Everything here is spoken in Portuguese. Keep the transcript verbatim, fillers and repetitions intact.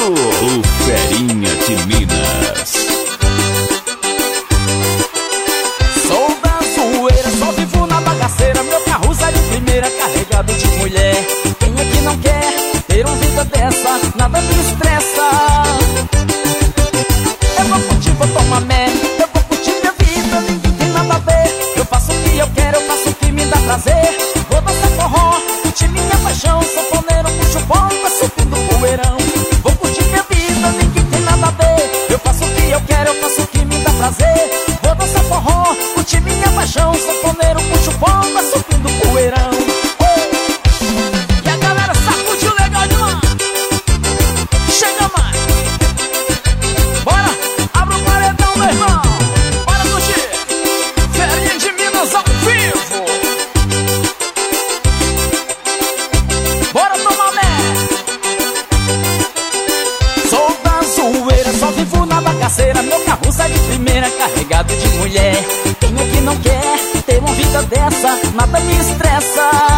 estilo, o Ferinha de Minas. Sou da zoeira, só vivo na bagaceira. Meu carro sai de primeira, carregado de mulher. Quem é que não quer ter uma vida dessa? Nada me estressa. Eu vou curtir, vou tomar mé. Eu vou curtir minha vida, ninguém tem nada a ver. Eu faço o que eu quero, eu faço o que me dá prazer. Vou dançar forró, curtir minha paixão. Sanfoneiro, puxo ponta, subindo poeirão. Vou curtir minha vida, ninguém tem nada a ver. Eu faço o que eu quero, eu faço o que me dá prazer. Vou dançar forró, curtir minha paixão. Sanfoneiro, puxo ponta, subindo poeirão. E a galera sacudiu legal demais. Chega mais. Bora, abre o paredão, meu irmão. Bora curtir Ferinha de Minas ao vivo. Bora tomar mé. Sou da zoeira, só vivo na bagaceira. Meu carro sai de primeira, carregado de mulher. Quem é que não quer ter uma vida dessa? Nada me estressa.